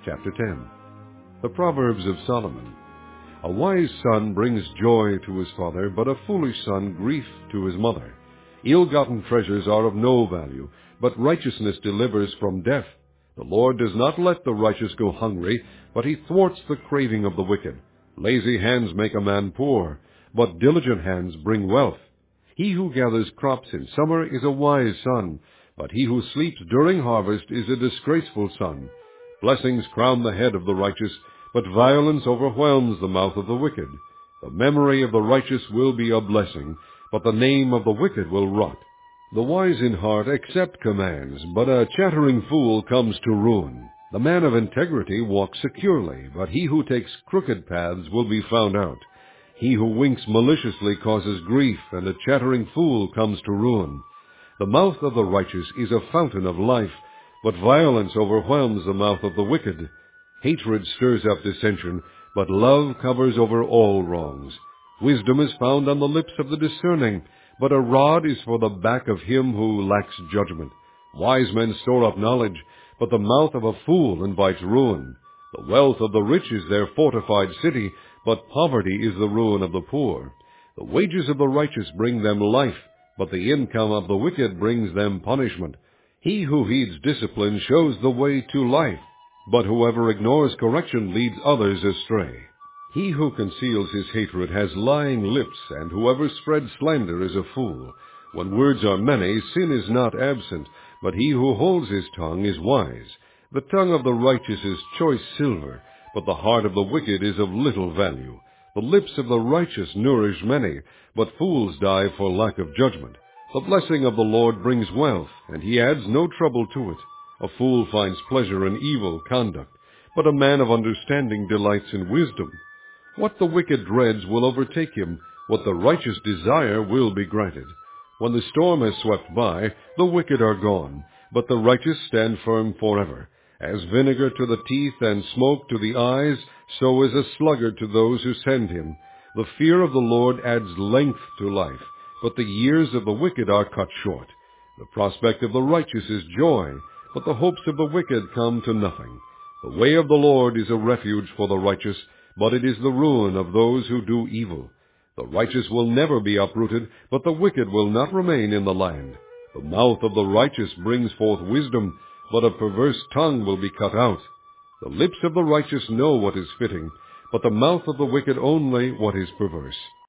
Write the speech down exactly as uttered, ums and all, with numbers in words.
Chapter ten. The Proverbs of Solomon. A wise son brings joy to his father, but a foolish son grief to his mother. Ill-gotten treasures are of no value, but righteousness delivers from death. The Lord does not let the righteous go hungry, but he thwarts the craving of the wicked. Lazy hands make a man poor, but diligent hands bring wealth. He who gathers crops in summer is a wise son, but he who sleeps during harvest is a disgraceful son. Blessings crown the head of the righteous, but violence overwhelms the mouth of the wicked. The memory of the righteous will be a blessing, but the name of the wicked will rot. The wise in heart accept commands, but a chattering fool comes to ruin. The man of integrity walks securely, but he who takes crooked paths will be found out. He who winks maliciously causes grief, and a chattering fool comes to ruin. The mouth of the righteous is a fountain of life, but violence overwhelms the mouth of the wicked. Hatred stirs up dissension, but love covers over all wrongs. Wisdom is found on the lips of the discerning, but a rod is for the back of him who lacks judgment. Wise men store up knowledge, but the mouth of a fool invites ruin. The wealth of the rich is their fortified city, but poverty is the ruin of the poor. The wages of the righteous bring them life, but the income of the wicked brings them punishment. He who heeds discipline shows the way to life, but whoever ignores correction leads others astray. He who conceals his hatred has lying lips, and whoever spreads slander is a fool. When words are many, sin is not absent, but he who holds his tongue is wise. The tongue of the righteous is choice silver, but the heart of the wicked is of little value. The lips of the righteous nourish many, but fools die for lack of judgment. The blessing of the Lord brings wealth, and he adds no trouble to it. A fool finds pleasure in evil conduct, but a man of understanding delights in wisdom. What the wicked dreads will overtake him, what the righteous desire will be granted. When the storm has swept by, the wicked are gone, but the righteous stand firm forever. As vinegar to the teeth and smoke to the eyes, so is a sluggard to those who send him. The fear of the Lord adds length to life, but the years of the wicked are cut short. The prospect of the righteous is joy, but the hopes of the wicked come to nothing. The way of the Lord is a refuge for the righteous, but it is the ruin of those who do evil. The righteous will never be uprooted, but the wicked will not remain in the land. The mouth of the righteous brings forth wisdom, but a perverse tongue will be cut out. The lips of the righteous know what is fitting, but the mouth of the wicked only what is perverse.